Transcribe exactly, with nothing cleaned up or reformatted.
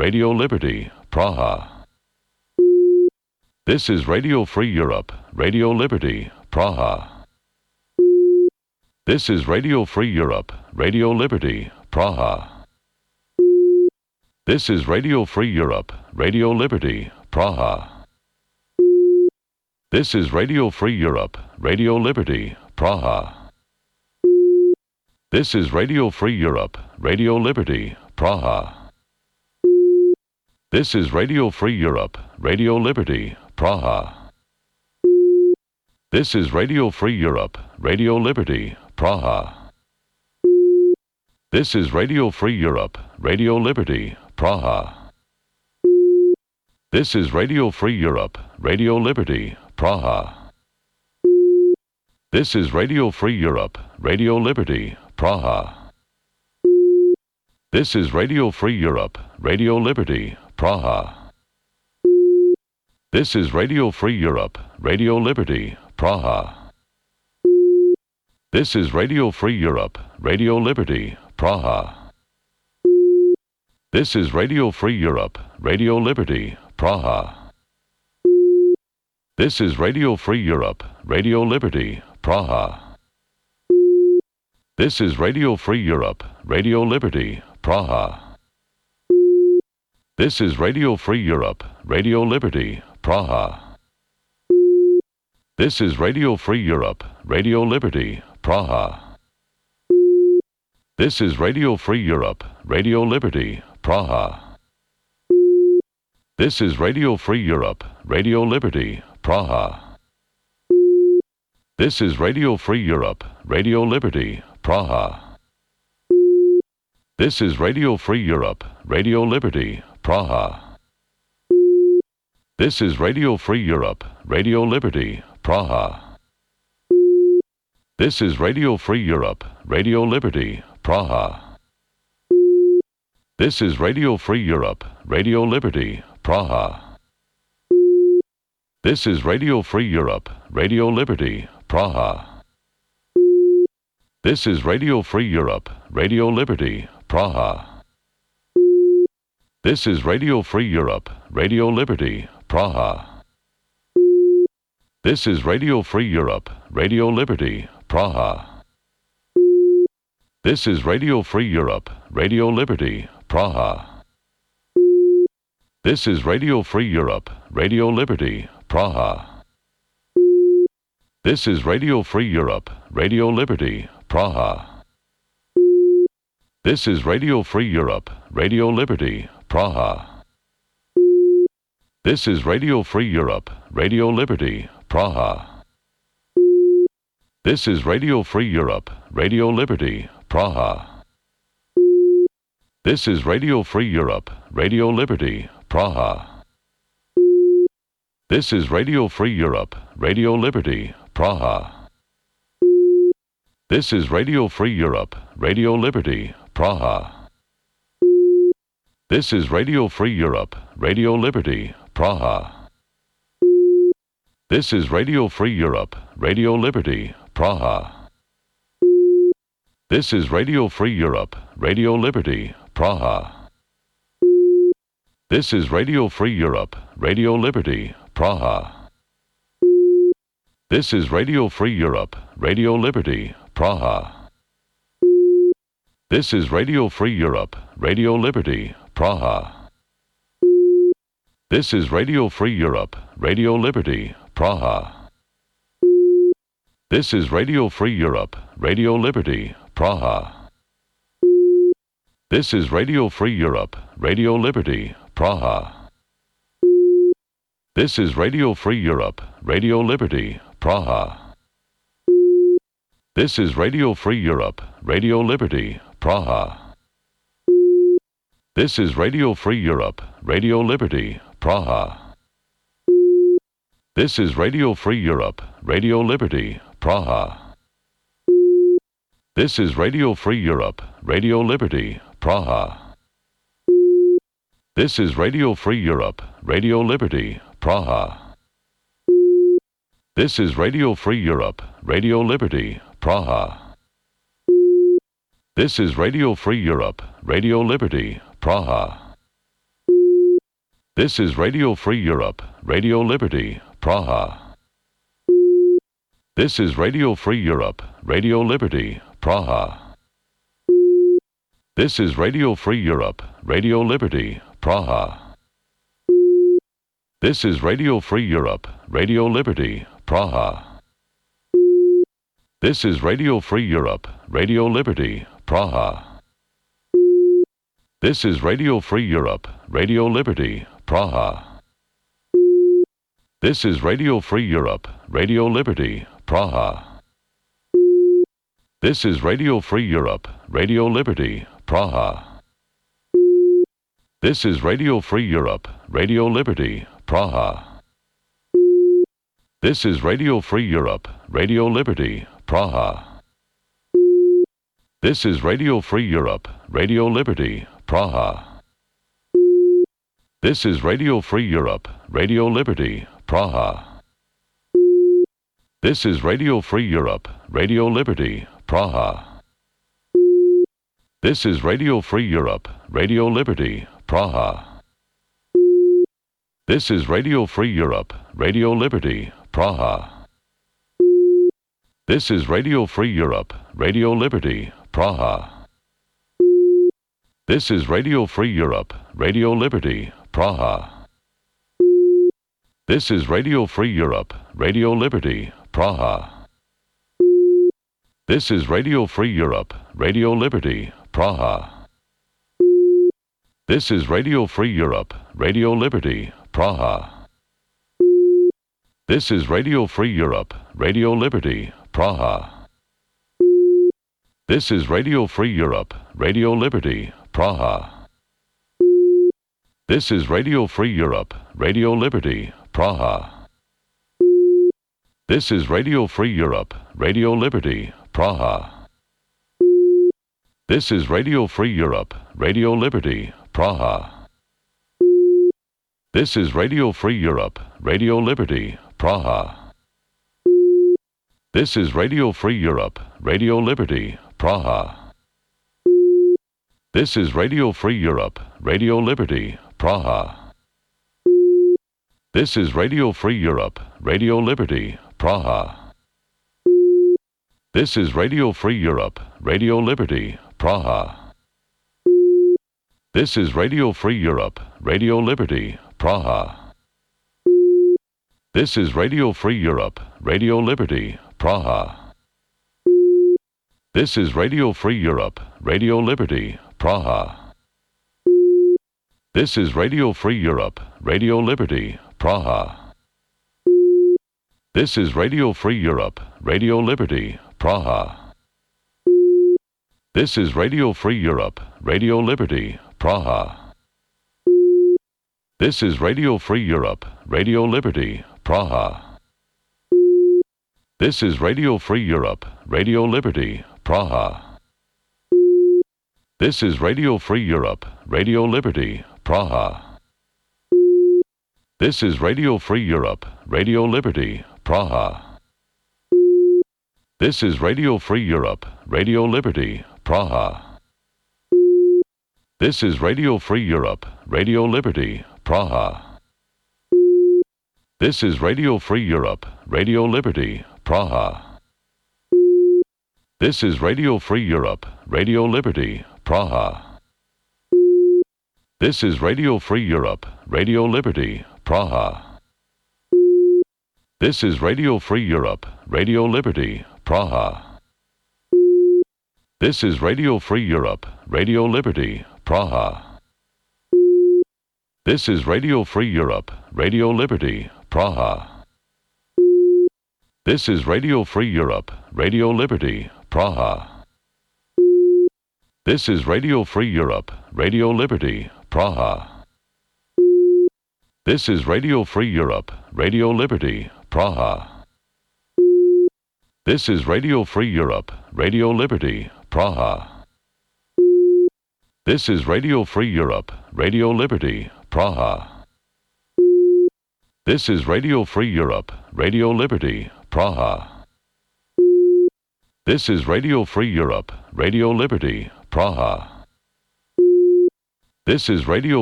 Radio Liberty, Praha. This is Radio Free Europe, Radio Liberty, Praha. This is Radio Free Europe, Radio Liberty, Praha. This is Radio Free Europe, Radio Liberty, Praha. This is Radio Free Europe, Radio Liberty, Praha. This is Radio Free Europe, Radio Liberty, Praha. This is Radio Free Europe, Radio Liberty, Praha. This is Radio Free Europe, Radio Liberty, Praha. This is Radio Free Europe, Radio Liberty, Praha. This is Radio Free Europe, Radio Liberty, Praha. This is Radio Free Europe, Radio Liberty, Praha. This is Radio Free Europe, Radio Liberty, Praha. This is Radio Free Europe, Radio Liberty, Praha. This is Radio Free Europe, Radio Liberty, Praha. This is Radio Free Europe, Radio Liberty, Praha. This is Radio Free Europe, Radio Liberty, Praha. This is Radio Free Europe, Radio Liberty, Praha. This is Radio Free Europe, Radio Liberty, Praha. This is Radio Free Europe, Radio Liberty, Praha. This is Radio Free Europe, Radio Liberty, Praha. This is Radio Free Europe, Radio Liberty, Praha. This is Radio Free Europe, Radio Liberty, Praha. This is Radio Free Europe, Radio Liberty, Praha. This is Radio Free Europe, Radio Liberty, Praha. This is Radio Free Europe, Radio Liberty, Praha. This is Radio Free Europe, Radio Liberty, Praha. This is Radio Free Europe, Radio Liberty, Praha. This is Radio Free Europe, Radio Liberty, Praha. This is Radio Free Europe, Radio Liberty, Praha. This is Radio Free Europe, Radio Liberty, Praha. This is Radio Free Europe, Radio Liberty, Praha. This is Radio Free Europe, Radio Liberty, Praha. This is Radio Free Europe, Radio Liberty, Praha. This is Radio Free Europe, Radio Liberty, Praha. This is Radio Free Europe, Radio Liberty, Praha. This is Radio Free Europe, Radio Liberty, Praha. This is Radio Free Europe, Radio Liberty, Praha. This is Radio Free Europe, Radio Liberty, Praha. This is Radio Free Europe, Radio Liberty, Praha. This is Radio Free Europe, Radio Liberty, Praha. This is Radio Free Europe, Radio Liberty, Praha. This is Radio Free Europe, Radio Liberty, Praha. This is Radio Free Europe, Radio Liberty, Praha. This is Radio Free Europe, Radio Liberty, Praha. This is Radio Free Europe, Radio Liberty, Praha. This is Radio Free Europe, Radio Liberty, Praha. This is Radio Free Europe, Radio Liberty, Praha. This is Radio Free Europe, Radio Liberty, Praha. This is Radio Free Europe, Radio Liberty, Praha. This is Radio Free Europe, Radio Liberty, Praha. This is Radio Free Europe, Radio Liberty, Praha. This is Radio Free Europe, Radio Liberty, Praha. This is Radio Free Europe, Radio Liberty, Praha. This is Radio Free Europe, Radio Liberty, Praha. This is Radio Free Europe, Radio Liberty, Praha. This is Radio Free Europe, Radio Liberty, Praha. This is Radio Free Europe, Radio Liberty, Praha. This is Radio Free Europe, Radio Liberty, Praha. This is Radio Free Europe, Radio Liberty, Praha. This is Radio Free Europe, Radio Liberty, Praha. This is Radio Free Europe, Radio Liberty, Praha. This is Radio Free Europe, Radio Liberty, Praha. This is Radio Free Europe, Radio Liberty, Praha. This is Radio Free Europe, Radio Liberty, Praha. This is Radio Free Europe, Radio Liberty, Praha. This is Radio Free Europe, Radio Liberty, Praha. This is Radio Free Europe, Radio Liberty, Praha. This is Radio Free Europe, Radio Liberty, Praha. This is Radio Free Europe, Radio Liberty, Praha. This is Radio Free Europe, Radio Liberty, Praha. This is Radio Free Europe, Radio Liberty, Praha. This is Radio Free Europe, Radio Liberty, Praha. This is Radio Free Europe, Radio Liberty, Praha. This is Radio Free Europe, Radio Liberty, Praha. This is Radio Free Europe, Radio Liberty, Praha. This is Radio Free Europe, Radio Liberty, Praha. This is Radio Free Europe, Radio Liberty, Praha. This is Radio Free Europe, Radio Liberty, Praha. This is Radio Free Europe, Radio Liberty, Praha. This is Radio Free Europe, Radio Liberty, Praha. This is Radio Free Europe, Radio Liberty, Praha. This is Radio Free Europe, Radio Liberty, Praha. This is Radio Free Europe, Radio Liberty, Praha. This is Radio Free Europe, Radio Liberty, Praha. This is Radio Free Europe, Radio Liberty, Praha. This is Radio Free Europe, Radio Liberty, Praha. This is Radio Free Europe, Radio Liberty, Praha. This is Radio Free Europe, Radio Liberty, Praha. This is Radio Free Europe, Radio Liberty, Praha. This is Radio Free Europe, Radio Liberty, Praha. This is Radio Free Europe, Radio Liberty, Praha. This is Radio Free Europe, Radio Liberty, Praha. This is Radio Free Europe, Radio Liberty, Praha. This is Radio Free Europe, Radio Liberty, Praha. This is Radio Free Europe, Radio Liberty, Praha. This is Radio Free Europe, Radio Liberty, Praha. This is Radio Free Europe, Radio Liberty, Praha. This is Radio Free Europe, Radio Liberty, Praha. This is Radio Free Europe, Radio Liberty, Praha. This is Radio Free Europe, Radio Liberty, Praha. This is Radio Free Europe, Radio Liberty, Praha. This is Radio Free Europe, Radio Liberty, Praha. This is Radio Free Europe, Radio Liberty, Praha. This is Radio Free Europe, Radio Liberty, Praha. This is Radio Free Europe, Radio Liberty, Praha. This is Radio Free Europe, Radio Liberty, Praha. This is Radio Free Europe, Radio Liberty, Praha. This is Radio Free Europe, Radio Liberty, Praha. This is Radio Free Europe, Radio Liberty, Praha. This is Radio Free Europe, Radio Liberty, Praha. This is Radio Free Europe, Radio Liberty, Praha. This is Radio